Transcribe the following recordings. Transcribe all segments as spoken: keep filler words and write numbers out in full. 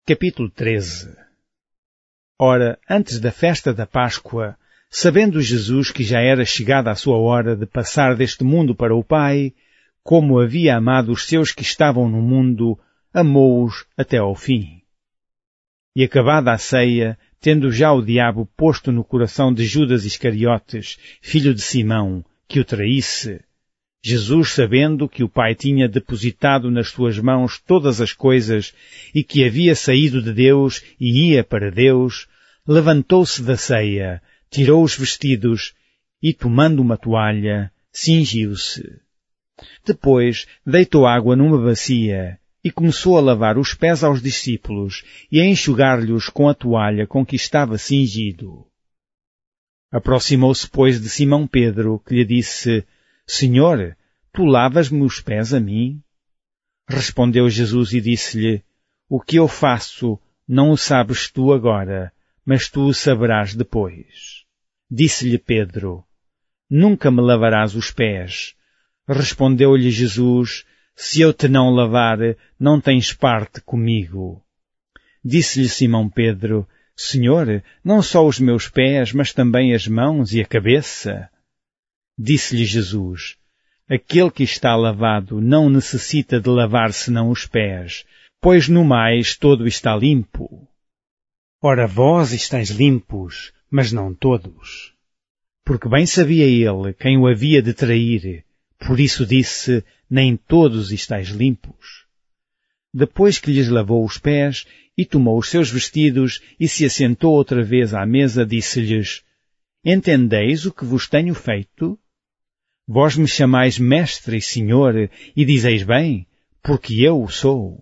Capítulo treze. Ora, antes da festa da Páscoa, sabendo Jesus que já era chegada a sua hora de passar deste mundo para o Pai, como havia amado os seus que estavam no mundo, amou-os até ao fim. E acabada a ceia, tendo já o diabo posto no coração de Judas Iscariotes, filho de Simão, que o traísse, Jesus, sabendo que o Pai tinha depositado nas suas mãos todas as coisas e que havia saído de Deus e ia para Deus, levantou-se da ceia, tirou os vestidos e, tomando uma toalha, cingiu-se. Depois deitou água numa bacia e começou a lavar os pés aos discípulos e a enxugar-lhes com a toalha com que estava cingido. Aproximou-se, pois, de Simão Pedro, que lhe disse: Senhor, tu lavas-me os pés a mim? Respondeu Jesus e disse-lhe: O que eu faço não o sabes tu agora, mas tu o saberás depois. Disse-lhe Pedro: Nunca me lavarás os pés. Respondeu-lhe Jesus: Se eu te não lavar, não tens parte comigo. Disse-lhe Simão Pedro: Senhor, não só os meus pés, mas também as mãos e a cabeça? Disse-lhe Jesus: Aquele que está lavado não necessita de lavar senão os pés, pois no mais todo está limpo. Ora, vós estáis limpos, mas não todos. Porque bem sabia ele quem o havia de trair, por isso disse: Nem todos estáis limpos. Depois que lhes lavou os pés e tomou os seus vestidos e se assentou outra vez à mesa, disse-lhes: Entendeis o que vos tenho feito? Vós me chamais Mestre e Senhor, e dizeis bem, porque eu o sou.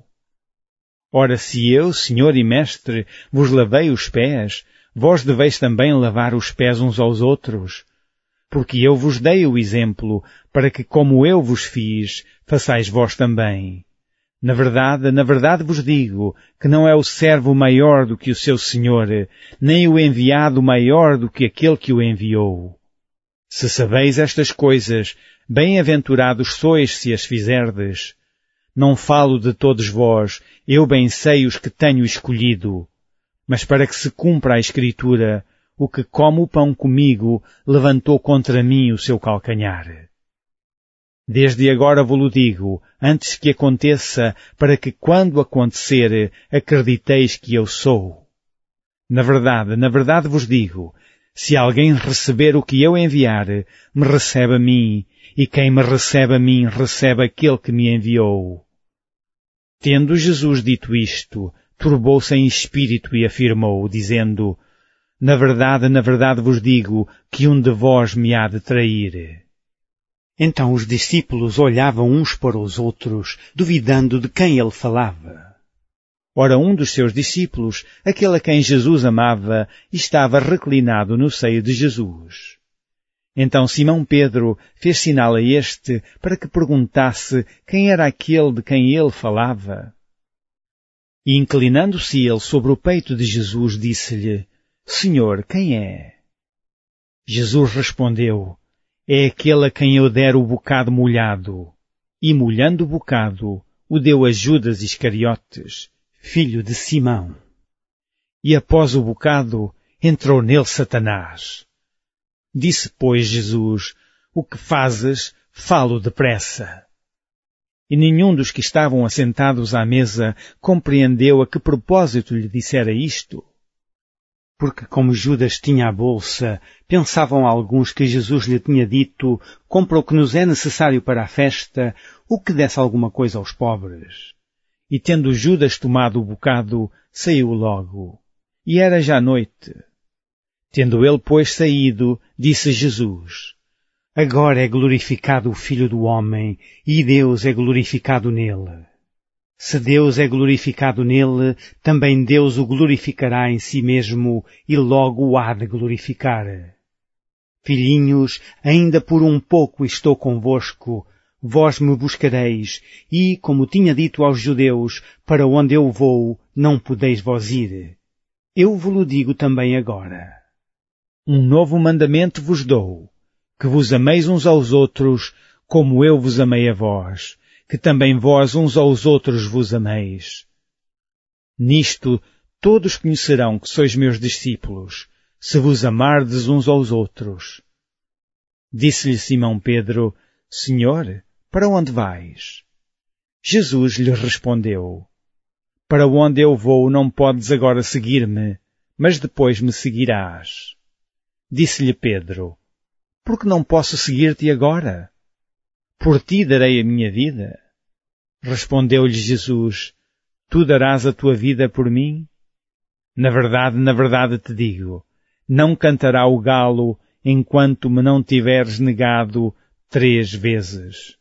Ora, se eu, Senhor e Mestre, vos lavei os pés, vós deveis também lavar os pés uns aos outros. Porque eu vos dei o exemplo, para que, como eu vos fiz, façais vós também. Na verdade, na verdade vos digo, que não é o servo maior do que o seu Senhor, nem o enviado maior do que aquele que o enviou. Se sabeis estas coisas, bem-aventurados sois se as fizerdes. Não falo de todos vós, eu bem sei os que tenho escolhido. Mas para que se cumpra a Escritura, o que come o pão comigo levantou contra mim o seu calcanhar. Desde agora vos-lo digo, antes que aconteça, para que quando acontecer, acrediteis que eu sou. Na verdade, na verdade vos digo, se alguém receber o que eu enviar, me recebe a mim, e quem me recebe a mim, recebe aquele que me enviou. Tendo Jesus dito isto, turbou-se em espírito e afirmou, dizendo: Na verdade, na verdade vos digo, que um de vós me há de trair. Então os discípulos olhavam uns para os outros, duvidando de quem ele falava. Ora, um dos seus discípulos, aquele a quem Jesus amava, estava reclinado no seio de Jesus. Então Simão Pedro fez sinal a este para que perguntasse quem era aquele de quem ele falava. E inclinando-se ele sobre o peito de Jesus, disse-lhe: Senhor, quem é? Jesus respondeu: É aquele a quem eu der o bocado molhado. E molhando o bocado, o deu a Judas Iscariotes, filho de Simão. E após o bocado, entrou nele Satanás. Disse, pois, Jesus: O que fazes, falo depressa. E nenhum dos que estavam assentados à mesa compreendeu a que propósito lhe dissera isto. Porque como Judas tinha a bolsa, pensavam alguns que Jesus lhe tinha dito: Compra o que nos é necessário para a festa, o que desse alguma coisa aos pobres. E tendo Judas tomado o bocado, saiu logo. E era já noite. Tendo ele, pois, saído, disse Jesus: Agora é glorificado o Filho do Homem, e Deus é glorificado nele. Se Deus é glorificado nele, também Deus o glorificará em si mesmo, e logo o há de glorificar. Filhinhos, ainda por um pouco estou convosco. Vós me buscareis, e, como tinha dito aos judeus, para onde eu vou, não podeis vós ir. Eu vos-lo digo também agora. Um novo mandamento vos dou, que vos ameis uns aos outros, como eu vos amei a vós, que também vós uns aos outros vos ameis. Nisto todos conhecerão que sois meus discípulos, se vos amardes uns aos outros. Disse-lhe Simão Pedro, Senhor, para onde vais? Jesus lhe respondeu, para onde eu vou não podes agora seguir-me, mas depois me seguirás. Disse-lhe Pedro, por que não posso seguir-te agora? Por ti darei a minha vida. Respondeu-lhe Jesus, tu darás a tua vida por mim? Na verdade, na verdade te digo, não cantará o galo enquanto me não tiveres negado três vezes.